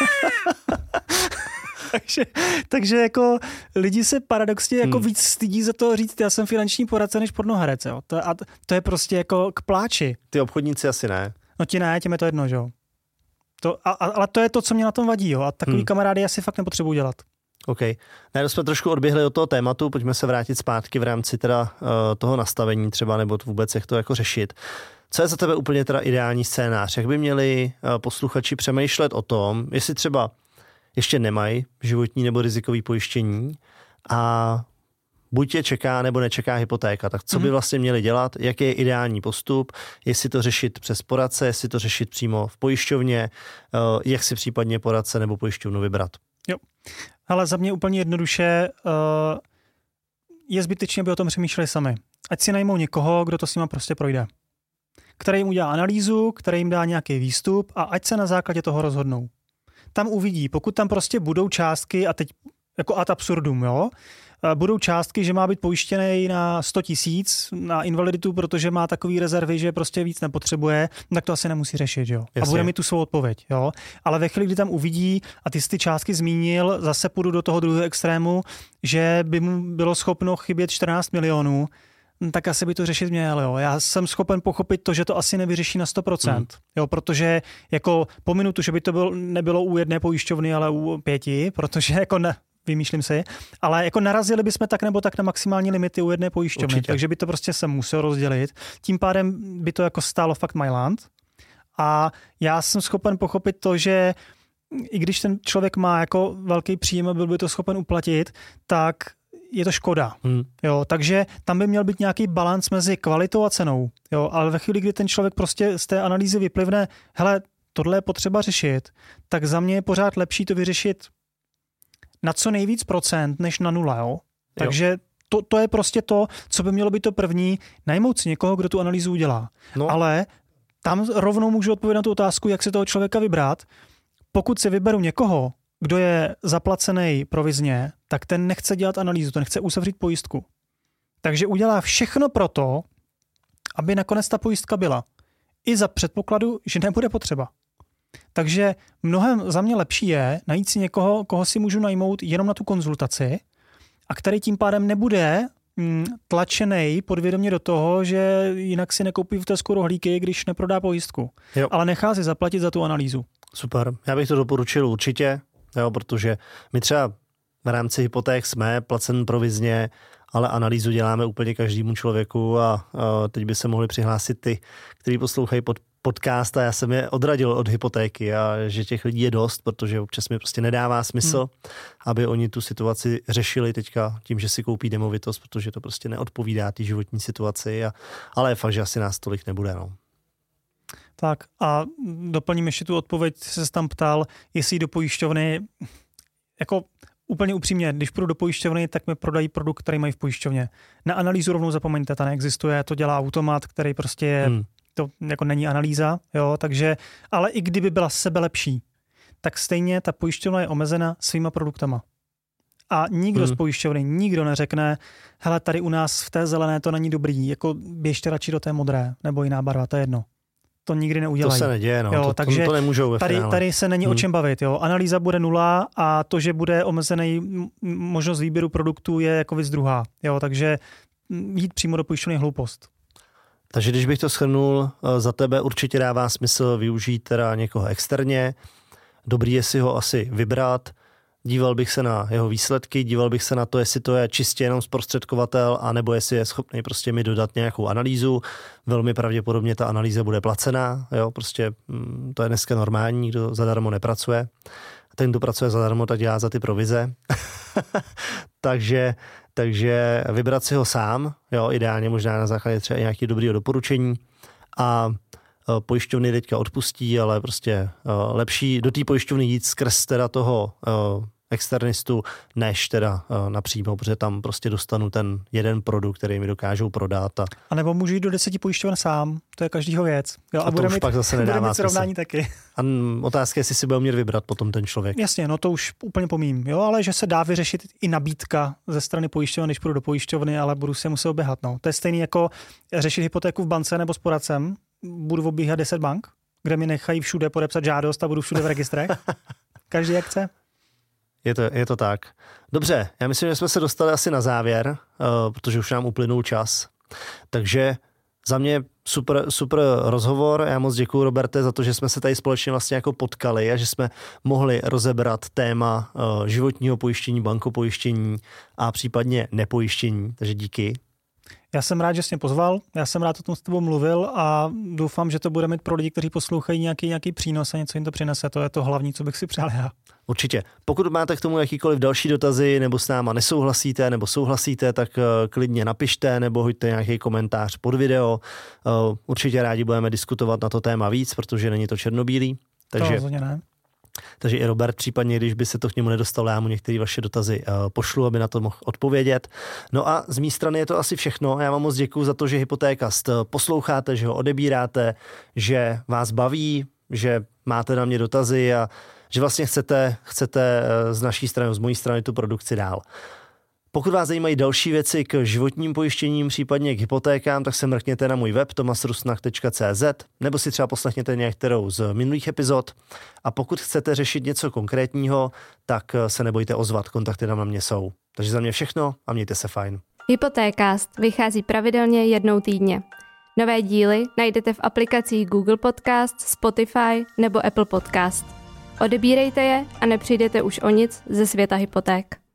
takže jako lidi se paradoxně jako víc stydí za to říct, já jsem finanční poradce než pornoherec. Jo. To je prostě jako k pláči. Ty obchodníci asi ne. No ti ne, těm je to jedno, že jo. Ale to je to, co mě na tom vadí, jo. A takový kamarády asi fakt nepotřebuji dělat. OK. Ne, jsme trošku odběhli od toho tématu, pojďme se vrátit zpátky v rámci teda toho nastavení třeba, nebo vůbec jak to jako řešit. Co je za tebe úplně teda ideální scénář? Jak by měli posluchači přemýšlet o tom, jestli třeba ještě nemají životní nebo rizikový pojištění a buď je čeká nebo nečeká hypotéka, tak co by vlastně měli dělat, jaký je ideální postup, jestli to řešit přes poradce, jestli to řešit přímo v pojišťovně, jak si případně poradce nebo pojišťovnu vybrat. Jo. Ale za mě úplně jednoduše je zbytečně, aby o tom přemýšleli sami. Ať si najmou někoho, kdo to s nima prostě projde. Který jim udělá analýzu, který jim dá nějaký výstup a ať se na základě toho rozhodnou. Tam uvidí, pokud tam prostě budou částky, a teď jako ad absurdum, jo, budou částky, že má být pojištěný na 100 000 na invaliditu, protože má takový rezervy, že prostě víc nepotřebuje, tak to asi nemusí řešit, jo. Jasně. A bude mít tu svou odpověď, jo. Ale ve chvíli, kdy tam uvidí, a ty jsi ty částky zmínil, zase půjdu do toho druhého extrému, že by mu bylo schopno chybět 14 milionů, tak asi by to řešit měl, jo. Já jsem schopen pochopit to, že to asi nevyřeší na 100%, jo, protože jako po minutu, že by to nebylo u jedné pojišťovny, ale u 5, protože jako vymýšlím si, ale jako narazili bychom tak nebo tak na maximální limity u jedné pojišťovny, určitě. Takže by to prostě se muselo rozdělit. Tím pádem by to jako stálo fakt my land. A já jsem schopen pochopit to, že i když ten člověk má jako velký příjem a byl by to schopen uplatit, tak je to škoda. Jo, takže tam by měl být nějaký balans mezi kvalitou a cenou. Jo, ale ve chvíli, kdy ten člověk prostě z té analýzy vyplivne, hele, tohle je potřeba řešit, tak za mě je pořád lepší to vyřešit na co nejvíc procent, než na 0, jo. Takže to je prostě to, co by mělo být to první, najmout si někoho, kdo tu analýzu udělá. No. Ale Tam rovnou můžu odpovědět na tu otázku, jak si toho člověka vybrat. Pokud si vyberu někoho, kdo je zaplacený provizně, tak ten nechce dělat analýzu, ten chce uzavřít pojistku. Takže udělá všechno pro to, aby nakonec ta pojistka byla. I za předpokladu, že nebude potřeba. Takže mnohem za mě lepší je najít si někoho, koho si můžu najmout jenom na tu konzultaci a který tím pádem nebude tlačenej podvědomě do toho, že jinak si nekoupí v Tescu rohlíky, když neprodá pojistku. Jo. Ale nechá si zaplatit za tu analýzu. Super, já bych to doporučil určitě, jo, protože my třeba v rámci hypoték jsme placen provizně, ale analýzu děláme úplně každému člověku a teď by se mohli přihlásit ty, kteří poslouchají podcast a já jsem je odradil od hypotéky a že těch lidí je dost, protože občas mi prostě nedává smysl, aby oni tu situaci řešili teďka tím, že si koupí nemovitost, protože to prostě neodpovídá té životní situaci, ale je fakt, že asi nás tolik nebude. No. Tak a doplním ještě tu odpověď, se tam ptal, jestli do pojišťovny, jako úplně upřímně, když půjdu do pojišťovny, tak mi prodají produkt, který mají v pojišťovně. Na analýzu rovnou zapomeňte, ta neexistuje, to dělá automat, který prostě je, to jako není analýza, jo, takže, ale i kdyby byla sebelepší, tak stejně ta pojišťovna je omezena svýma produktama. A nikdo z pojišťovny, nikdo neřekne, hele, tady u nás v té zelené to není dobrý, jako běžte radši do té modré, nebo jiná barva, to je jedno. To nikdy neudělají. To se neděje, no. Jo, takže to nemůžou tady se není o čem bavit. Jo. Analýza bude 0 a to, že bude omezený možnost výběru produktů, je jako věc druhá. Jo, takže jít přímo do pojišťovny je hloupost. Takže když bych to shrnul, za tebe určitě dává smysl využít teda někoho externě. Dobrý je si ho asi vybrat. Díval bych se na jeho výsledky, díval bych se na to, jestli to je čistě jenom zprostředkovatel, anebo jestli je schopný prostě mi dodat nějakou analýzu. Velmi pravděpodobně ta analýza bude placená, jo, prostě to je dneska normální, nikdo zadarmo nepracuje. Ten, kdo pracuje zadarmo, tak dělá za ty provize. takže vybrat si ho sám, jo, ideálně možná na základě třeba nějaký dobrýho doporučení a pojišťovny teďka odpustí, ale prostě lepší do té pojišťovny jít skrz teda toho externistu, než teda napřímo, protože tam prostě dostanu ten jeden produkt, který mi dokážou prodat. A nebo můžu jít do 10 pojišťoven sám, to je každýho věc. Jo, a to už pak zase nedává smysl. Srovnání taky. A otázka je, jestli si bude umět vybrat potom ten člověk. Jasně, no to už úplně pomím, jo, ale že se dá vyřešit i nabídka ze strany pojišťovny, když půjdu do pojišťovny, ale budu se muset oběhat. No. To je stejný jako řešit hypotéku v bance nebo s poradcem. Budu obíhat 10 bank, kde mi nechají všude podepsat žádost a budu všude v registrech. Každý jak chce. Je to tak. Dobře, já myslím, že jsme se dostali asi na závěr, protože už nám uplynul čas. Takže za mě super rozhovor. Já moc děkuju, Roberte, za to, že jsme se tady společně vlastně jako potkali a že jsme mohli rozebrat téma životního pojištění, bankopojištění a případně nepojištění. Takže díky. Já jsem rád, že jsi mě pozval, já jsem rád o tom s tebou mluvil a doufám, že to bude mít pro lidi, kteří poslouchají nějaký přínos a něco jim to přinese. To je to hlavní, co bych si přál já. Určitě. Pokud máte k tomu jakýkoliv další dotazy nebo s náma nesouhlasíte nebo souhlasíte, tak klidně napište nebo hoďte nějaký komentář pod video. Určitě rádi budeme diskutovat na to téma víc, protože není to černobílý. Takže rozhodně ne. Takže i Robert, případně, když by se to k němu nedostalo, já mu některé vaše dotazy pošlu, aby na to mohl odpovědět. No a z mé strany je to asi všechno. Já vám moc děkuju za to, že Hypotékast posloucháte, že ho odebíráte, že vás baví, že máte na mě dotazy a že vlastně chcete z naší strany, z mojí strany tu produkci dál. Pokud vás zajímají další věci k životním pojištěním, případně k hypotékám, tak se mrkněte na můj web tomasrusnach.cz nebo si třeba poslechněte některou z minulých epizod. A pokud chcete řešit něco konkrétního, tak se nebojte ozvat, kontakty tam na mě jsou. Takže za mě všechno a mějte se fajn. Hypotékast vychází pravidelně jednou týdně. Nové díly najdete v aplikacích Google Podcast, Spotify nebo Apple Podcast. Odebírejte je a nepřijdete už o nic ze světa hypoték.